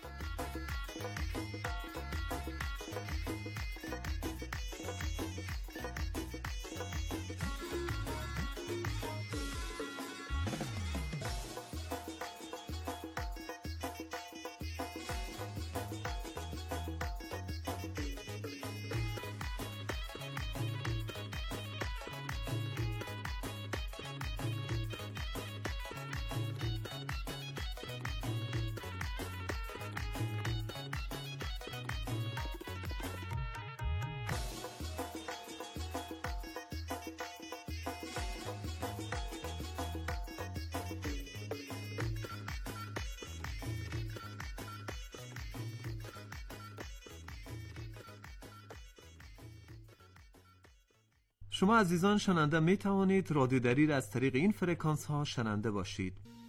شما عزیزان شنونده می توانید رادیو دری را از طریق این فرکانس ها شنونده باشید.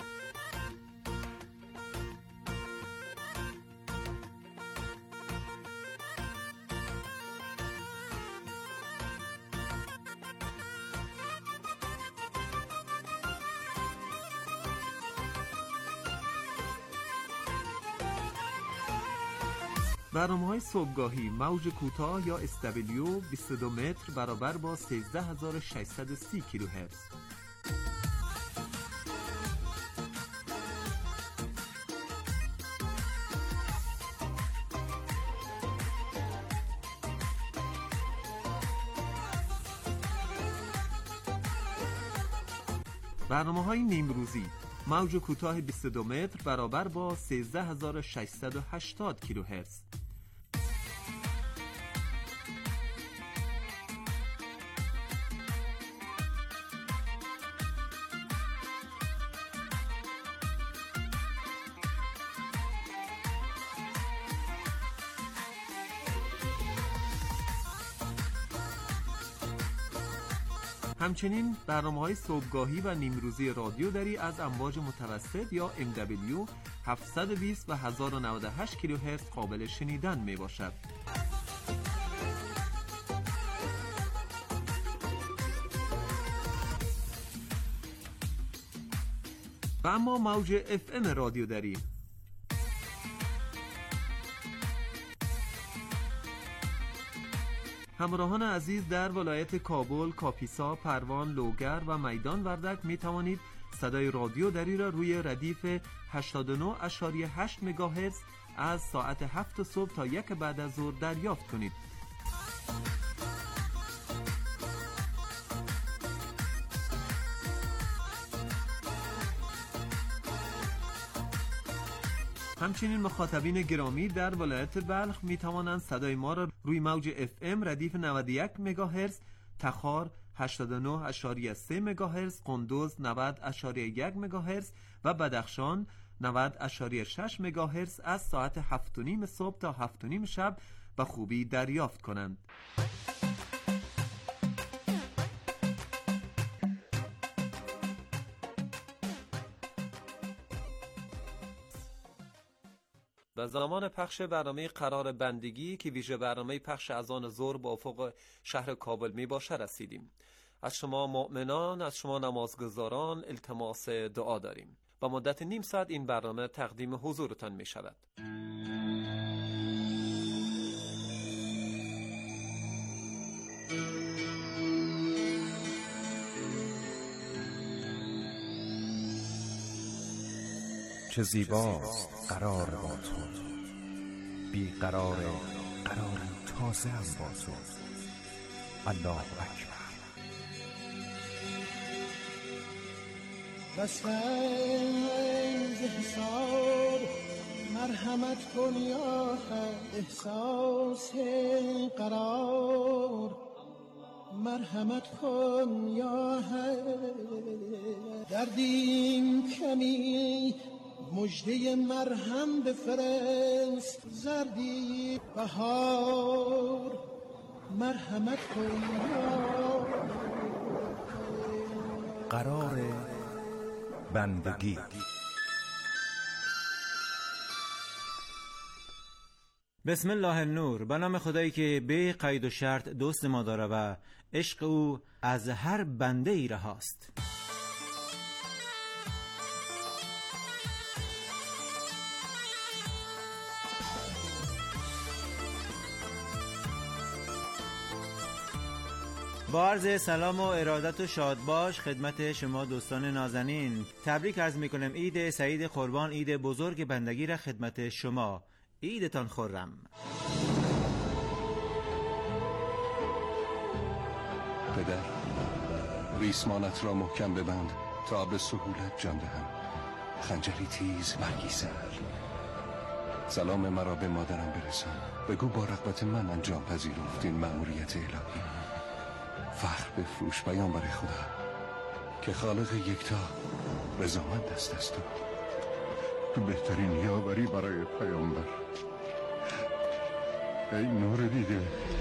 برنامه‌های صبحگاهی موج کوتاه یا SW 22 متر برابر با 13630 کیلوهرتز. برنامه‌های نیمروزی موج کوتاه 22 متر برابر با 13680 کیلوهرتز. همچنین برنامه‌های صبحگاهی و نیمروزی رادیو دری از امواج متوسط یا MW 720 و 1098 کیلوهرتز قابل شنیدن می باشد. و اما موج FM رادیو دری همراهان عزیز در ولایت کابل، کاپیسا، پروان، لوگر و میدان وردک می توانید صدای رادیو دری را روی ردیف 89.8 مگاهرتز از ساعت 7 صبح تا 1 بعد از ظهر دریافت کنید. همچنین مخاطبین گرامی در ولایت بلخ می توانند صدای ما را روی موج FM ردیف 91 مگاهرتز، تخار 89.3 مگاهرتز، قندوز 90.1 مگاهرتز و بدخشان 90.6 مگاهرتز از ساعت 7:30 صبح تا 7:30 شب به خوبی دریافت کنند. به زمان پخش برنامه قرار بندگی که ویژه برنامه پخش اذان ظهر با افق شهر کابل می باشه رسیدیم. از شما مؤمنان، از شما نمازگزاران التماس دعا داریم. با مدت نیم ساعت این برنامه تقدیم حضورتان می شود. چه زیباست قرار با تو، بی قرار قراری تازه هم با تو. الله اکبر. بسیز حساب مرحمت کن یا احساس قرار مرحمت کن یا دردیم کمی مژده مرهم بفرست زردی بهار مرحمت کن یا قرار بندگی. بسم الله النور. به نام خدایی که به قید و شرط دوست ما داره و عشق او از هر بنده ای رهاست. با عرض سلام و ارادت و شادباش خدمت شما دوستان نازنین، تبریک عرض میکنم عید سعید قربان، عید بزرگ بندگی را خدمت شما. عیدتان خرم. پدر، ریسمانت را محکم ببند تا به سهولت جان دهم. خنجری تیز برگی سر. سلام مرا به مادرم برسان. بگو با رغبت من انجام پذیرفت این مأموریت الهی. فخر بفروش پیامبر خدا که خالق یکتا رضامند است از تو بهترین یاوری برای پیامبر. ای نور دیده،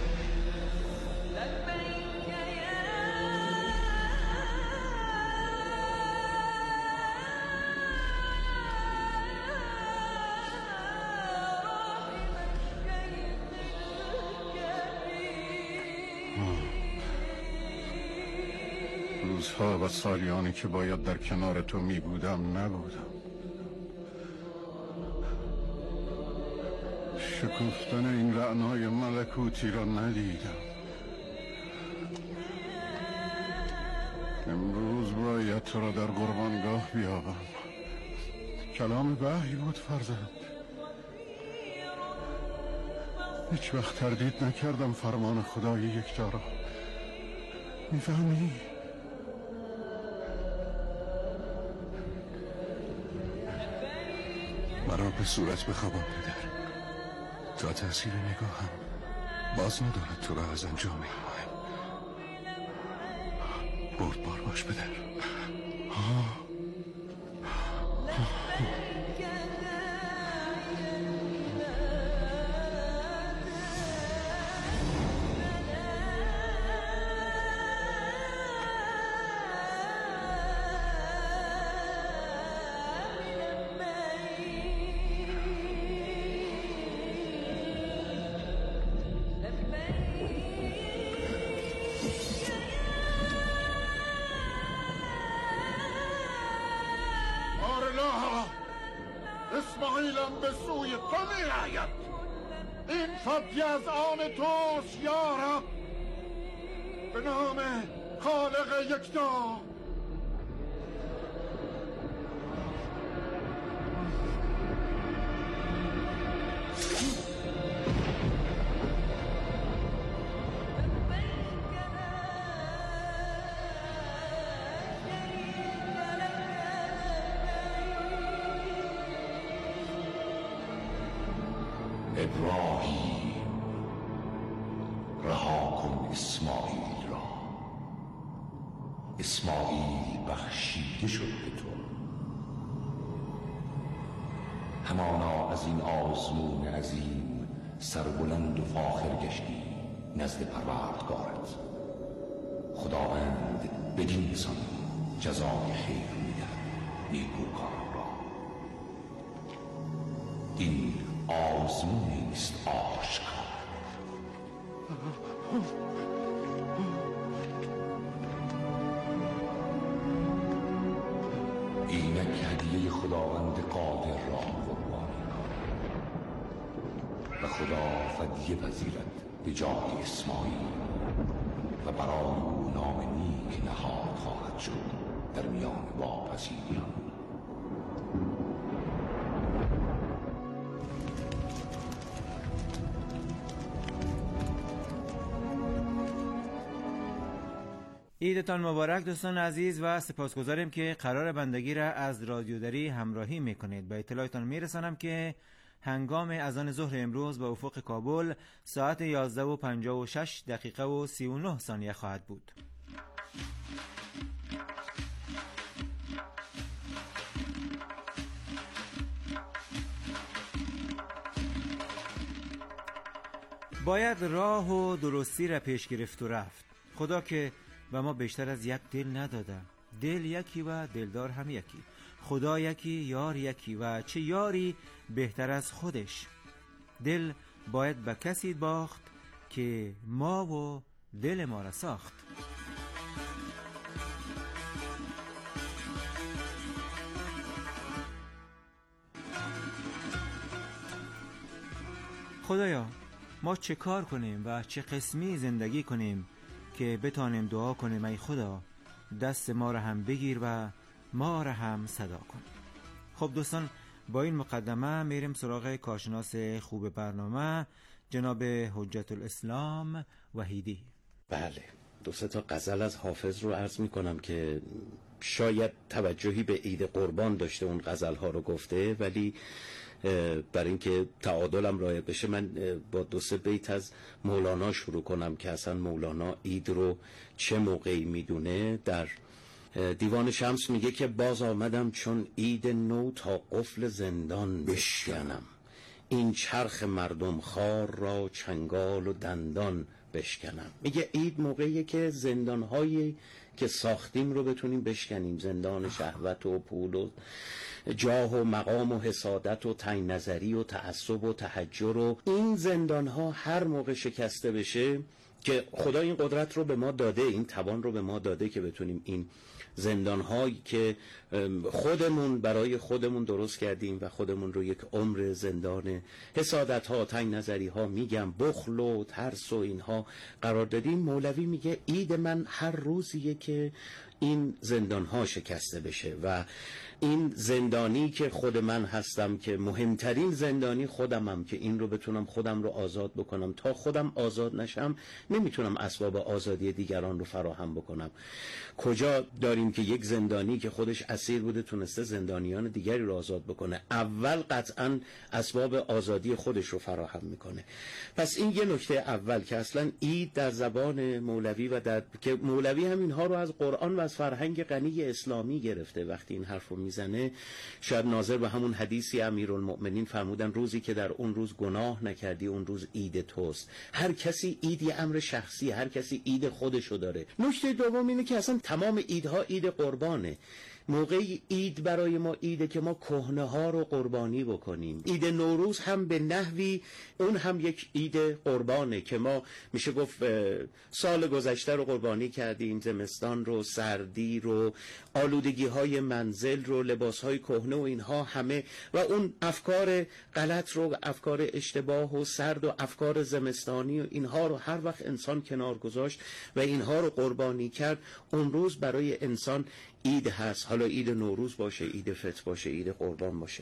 روزها و سالیانی که باید در کنار تو می بودم نبودم. شکفتن این رعنای ملکوتی را ندیدم. امروز باید تو را در قربانگاه بیابم. کلام وحی بود فرزند. هیچ وقت تردید نکردم فرمان خدای یکتا را. میفهمی؟ مرا به صورت بخوابان پدر تا تأثیر نگاهم باز ندارد تو را از انجام این مهم. بردبار باش پدر. اسماعیلم به سوی تو می آید. این فضی از آن توست یا رب. به نام خالق یکتا. ابراهیم، رها کن اسماعیل را. اسماعیل بخشیده شد به تو. همانا از این آزمون عظیم سربلند و فاخر گشتی نزد پروردگارت. خداوند بدین سان جزای خیر می‌دهد نیکوکاران را. این آزمونی است آشکار. اینک هدیه خداوند قادر را قربانی و خدا فدیه پذیرد به جای اسماعیل و برای او نام نیک نهاد خواهد شد در میان واپسینیان. عیدتان مبارک دوستان عزیز و سپاسگزاریم که قرار بندگی را از رادیو دری همراهی میکنید. به اطلاعتان میرسانم که هنگام اذان ظهر امروز به افق کابل ساعت 11:56 و 39 ثانیه خواهد بود. باید راه و درستی را پیش گرفت و رفت. خدا که و ما بیشتر از یک دل نداده، دل یکی و دلدار هم یکی، خدا یکی، یار یکی و چه یاری بهتر از خودش. دل باید به کسی باخت که ما و دل ما را ساخت. خدایا ما چه کار کنیم و چه قسمی زندگی کنیم که بتانیم دعا کنیم ای خدا دست ما را هم بگیر و ما را هم صدا کن. خب دوستان، با این مقدمه میریم سراغ کارشناس خوب برنامه جناب حجت الاسلام وحیدی. بله، دو سه تا غزل از حافظ رو عرض می کنم که شاید توجهی به عید قربان داشته اون غزل ها رو گفته، ولی برای اینکه تعادلم رعایت بشه من با دو سه بیت از مولانا شروع کنم که اصلا مولانا عید رو چه موقعی میدونه. در دیوان شمس میگه که باز آمدم چون عید نو تا قفل زندان بشکنم، این چرخ مردم خار را چنگال و دندان بشکنم. میگه عید موقعیه که زندانهایی که ساختیم رو بتونیم بشکنیم، زندان شهوت و پول و جاه و مقام و حسادت و تنگ نظری و تعصب و تحجر و این زندانها هر موقع شکسته بشه که خدا این قدرت رو به ما داده، این توان رو به ما داده که بتونیم این زندانهایی که خودمون برای خودمون درست کردیم و خودمون رو یک عمر زندان حسادت ها، تنگ نظری ها، میگم بخل و ترس و اینها قرار دادیم. مولوی میگه عید من هر روزیه که این زندان ها شکسته بشه و این زندانی که خود من هستم که مهمترین زندانی خودمم که این رو بتونم خودم رو آزاد بکنم. تا خودم آزاد نشم نمیتونم اسباب آزادی دیگران رو فراهم بکنم. کجا داریم که یک زندانی که خودش اسیر بوده تونسته زندانیان دیگری رو آزاد بکنه؟ اول قطعا اسباب آزادی خودش رو فراهم میکنه. پس این یه نکته اول که اصلا عید در زبان مولوی و که مولوی هم اینها رو از قرآن و از فرهنگ غنی اسلامی گرفته. وقتی این حرف رو میزنه شاید ناظر به همون حدیثی امیرالمؤمنین فرمودن روزی که در اون روز گناه نکردی اون روز عید توست. هر کسی عید یه امر شخصی، هر کسی عید خودشو داره. نکته دوم اینه که اصلا تمام عیدها عید قربانه. موقعی عید برای ما عیده که ما کهنه ها رو قربانی بکنیم. عید نوروز هم به نحوی اون هم یک عید قربانه که ما میشه گفت سال گذشته رو قربانی کردیم، زمستان رو، سردی رو، آلودگی های منزل رو، لباس های کهنه و اینها همه و اون افکار غلط رو، افکار اشتباه و سرد و افکار زمستانی و اینها رو هر وقت انسان کنار گذاشت و اینها رو قربانی کرد، اون روز برای انسان عید هست. حالا عید نوروز باشه، عید فطر باشه، عید قربان باشه.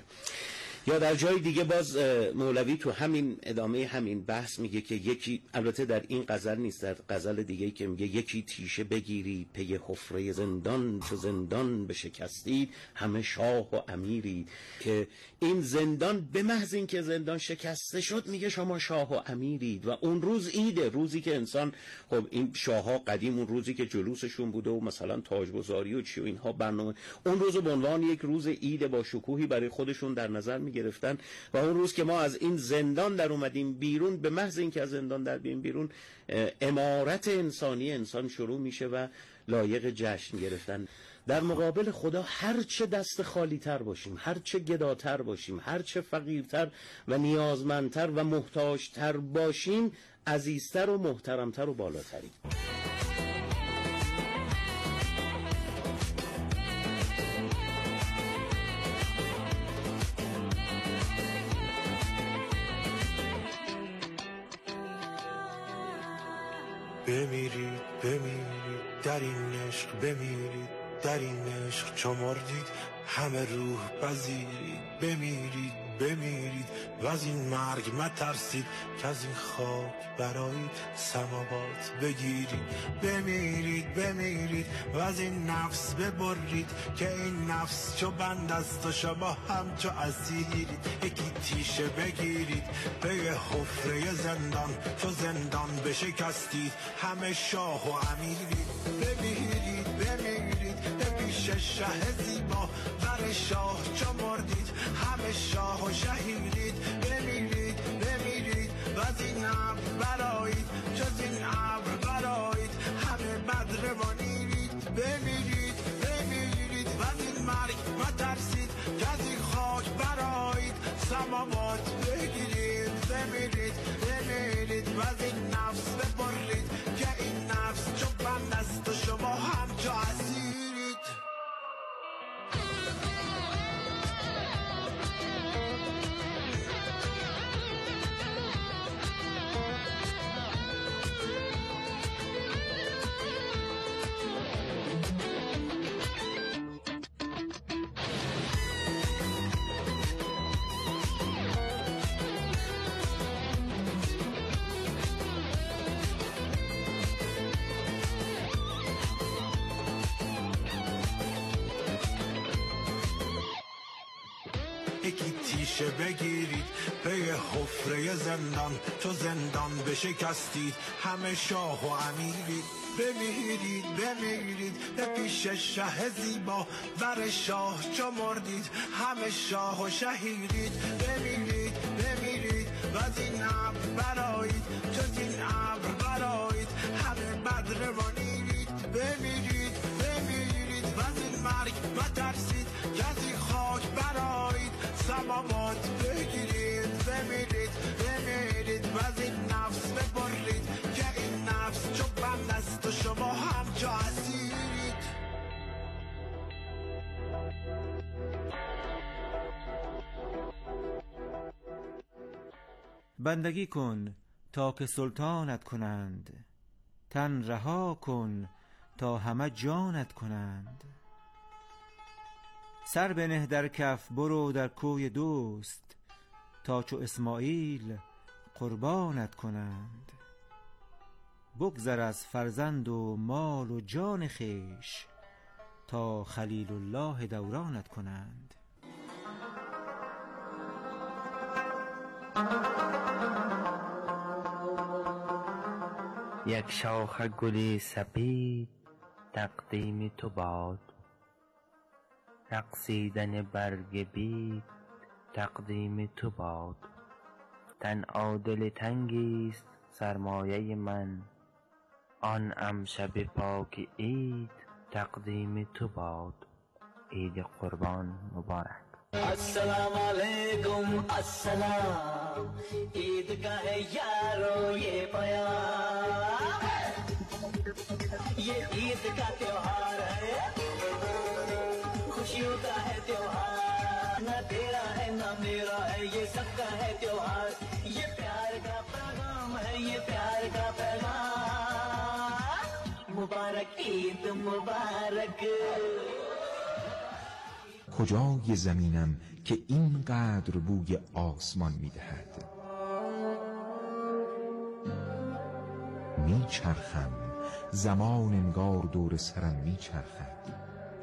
یا در جای دیگه باز مولوی تو همین ادامه همین بحث میگه که یکی، البته در این غزل نیست، در غزل دیگه که میگه یکی تیشه بگیری پی حفره زندان، چو زندان بشکستید همه شاه و امیری. که این زندان به محض این که زندان شکسته شد میگه شما شاه و امیرید و اون روز عیده، روزی که انسان، خب این شاه ها قدیم اون روزی که جلوسشون بوده و مثلا تاجگذاری و چی و اینها برنامه، اون روز به عنوان یک روز عید با شکوهی برای خودشون در نظر گرفتن و اون روز که ما از این زندان در اومدیم بیرون، به محض اینکه از زندان در بیرون امارت انسانی انسان شروع میشه و لایق جشن گرفتن. در مقابل خدا هرچه دست خالی تر باشیم، هرچه گداتر باشیم، هرچه فقیرتر و نیازمندتر و محتاجتر باشیم، عزیزتر و محترمتر و بالاتریم. بمیرید بمیرید در این عشق، بمیرید در این عشق چو مردید همه روح پذیرید. بمیرید بمیرید و از این مرگ مترسید که از این خاک برای سماوات بگیرید. بمیرید بمیرید و از این نفس ببرید که این نفس چو بند است و شما هم چو اسیرید. یکی تیشه بگیرید به یه حفره زندان، چو زندان بشکستید همه شاه و امیرید. بمیرید بمیرید به پیش شه زیبا، بر شاه چو مردید همه شاه و شهیدید. بمیرید بمیرید و از این ابر برآیید، جز این ابر برآیید همه بدر وانیرید. بمیرید بمیرید و از این مرگ مترسید که از این خاک برآیید سماوات بگیرید. بمیرید بمیرید و از این نفس ببرید که این نفس چو بند است و شما هم چو اسیرید. یکی تیشه بگیرید به یه حفره زندان، چو زندان بشکستید همه شاه و امیرید. بمیرید بمیرید به پیش شه زیبا، بر شاه چو مردید همه شاه و شهیدید. بمیرید بمیرید و از این ابر برآیید، جز این ابر برآیید همه بدر وانیرید. بمیرید بمیرید و از این مرگ مترسید که از این خاک برآیید سماوات بگیرید. بمیرید بمیرید و از این نفس ببرید که این نفس چو بند است و شما هم چو اسیرید. بندگی کن تا که سلطانت کنند، تن رها کن تا همه جانت کنند. سر بنه در کف برو در کوی دوست، تا چو اسماعیل قربانت کنند. بگذر از فرزند و مال و جان خویش، تا خلیل الله دورانت کنند. یک شاخ گلی سپید تقدیم تو باد، رقصیدن برگ بید تقدیم تو باد. تن عادل تنگیست سرمایه من، آن امشب پاک عید تقدیم تو باد. عید قربان مبارک. السلام علیکم السلام، عیدگاہ یارو یہ پیام، یہ عید کا تیوہار ہے، خوشیوں کا ہے تیوہار، نہ تیرا ہے نہ میرا ہے، یہ سب کا ہے تیوہار. یہ پیار کا پیغام ہے، یہ پیار کا پیغام. مبارک عید مبارک. کجای زمینم که اینقدر بوی آسمان میدهد؟ میچرخم زمان انگار دور سرم میچرخد،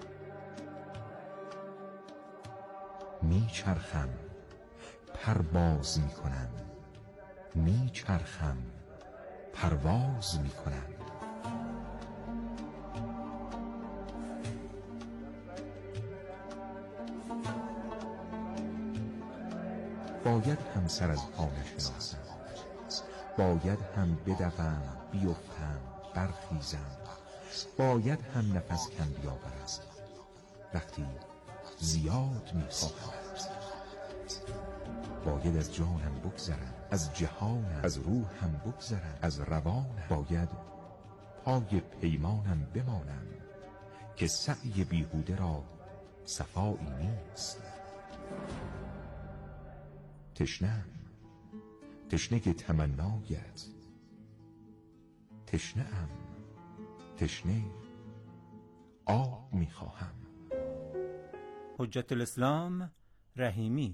میچرخم پرواز میکنم، میچرخم پرواز میکنم. باید هم سر از پا نشناسم، باید هم بدوم بیفتم برخیزم، باید هم نفس کم بیاورم وقتی زیاد میخواهم. باید از جانم بگذرم، از جهانم، از روحم بگذرم، از روانم. باید پای پیمانم بمانم که سعی بیهوده را صفایی نیست. تشنه تمنایت، تشنه‌ام، تشنه آب می‌خواهم. حجت الاسلام رحیمی.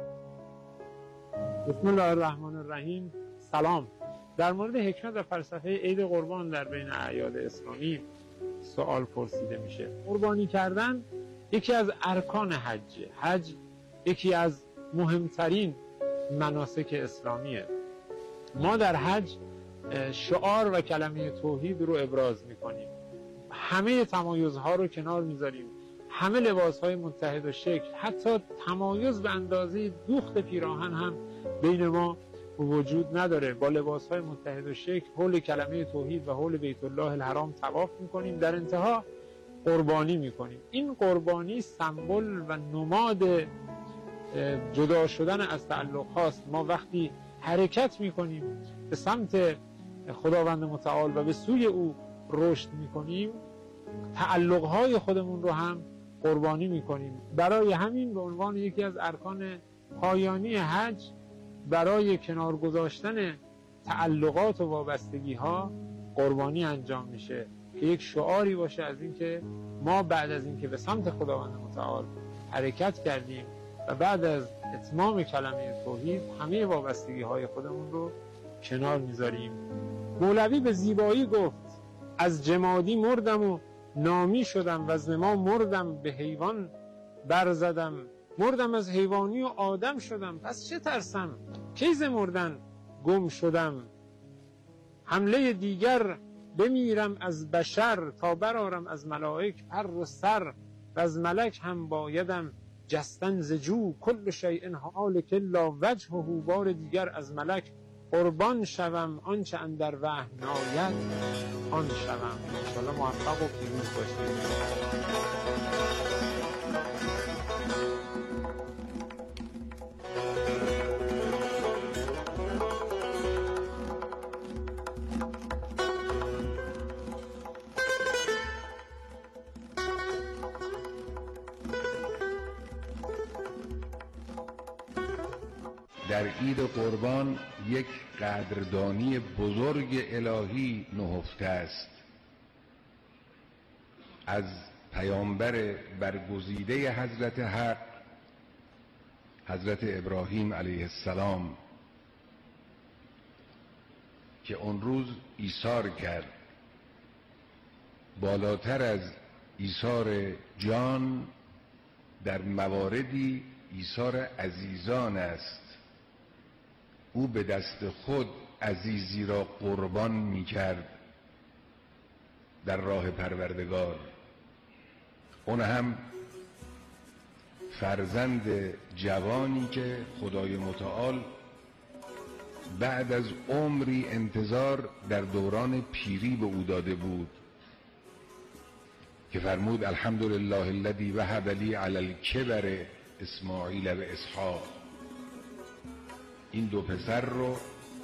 بسم الله الرحمن الرحیم. سلام. در مورد حکمت و فلسفه عید قربان در بین اعیاد اسلامی سوال پرسیده میشه. قربانی کردن یکی از ارکان حجه. حج یکی از مهمترین مناسک اسلامیه. ما در حج شعار و کلمه توحید رو ابراز میکنیم، همه تمایزها رو کنار میذاریم، همه لباسهای متحد و شکل، حتی تمایز به اندازه دوخت پیراهن هم بین ما وجود نداره. با لباسهای متحد و شکل حول کلمه توحید و حول بیت الله الحرام طواف میکنیم، در انتها قربانی میکنیم. این قربانی سمبل و نماد جدا شدن از تعلق هاست. ما وقتی حرکت میکنیم به سمت خداوند متعال و به سوی او رشد میکنیم، تعلق های خودمون رو هم قربانی میکنیم. برای همین به عنوان یکی از ارکان پایانی حج، برای کنار گذاشتن تعلقات و وابستگی ها قربانی انجام میشه که یک شعاری باشه از اینکه ما بعد از اینکه به سمت خداوند متعال حرکت کردیم و بعد از اتمام کلمه توحید همه وابستگی های خودمون رو کنار میذاریم. مولوی به زیبایی گفت: از جمادی مردم و نامی شدم، و از ما مردم به حیوان برزدم. مردم از حیوانی و آدم شدم، پس چه ترسم کی ز مردن گم شدم. حمله دیگر بمیرم از بشر، تا برارم از ملائک پر و سر. و از ملک هم بایدم جستن ز جو، کل شیء حالک الا وجهه. بار دیگر از ملک قربان شوم، آنچه اندر وحی ناید آن شوم. انشاءالله موفق و پیروز باشید. در عید قربان یک قدردانی بزرگ الهی نهفته است. از پیامبر برگزیده حضرت حق، حضرت ابراهیم علیه السلام، که اون روز ایثار کرد. بالاتر از ایثار جان در مواردی ایثار عزیزان است. او به دست خود عزیزی را قربان می کرد در راه پروردگار، اون هم فرزند جوانی که خدای متعال بعد از عمری انتظار در دوران پیری به او داده بود که فرمود: الحمدلله الذی وهب لی علی الکبر اسماعیل و اسحاق. این دو پسر رو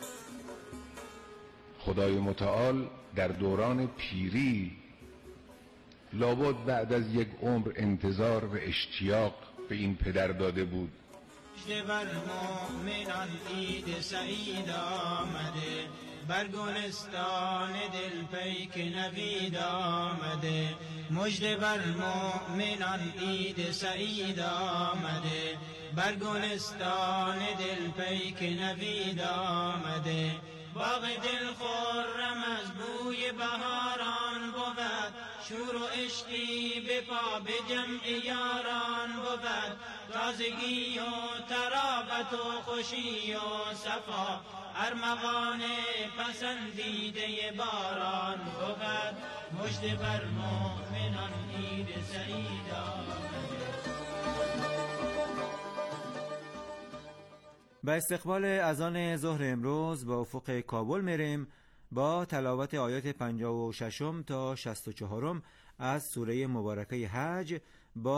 خدای متعال در دوران پیری، لابد بعد از یک عمر انتظار و اشتیاق به این پدر داده بود. مژده بر مؤمنان عید سعید آمده، بر گلستان دل پیک نوید آمده. مژده بر مؤمنان عید سعید آمده، بر گلستان دل پیک نوید آمده. باغ دل خرم از بوی بهاران بود، شور و عشقی به پا به جمع یاران بود. تازگی و ترابت و خوشی و صفا، ارمغان پسندیده باران بود. مژده بر مؤمنان عید سعید آمده. به استقبال اذان ظهر امروز با افق کابل میریم با تلاوت آیات 56 تا 64 از سوره مبارکه حج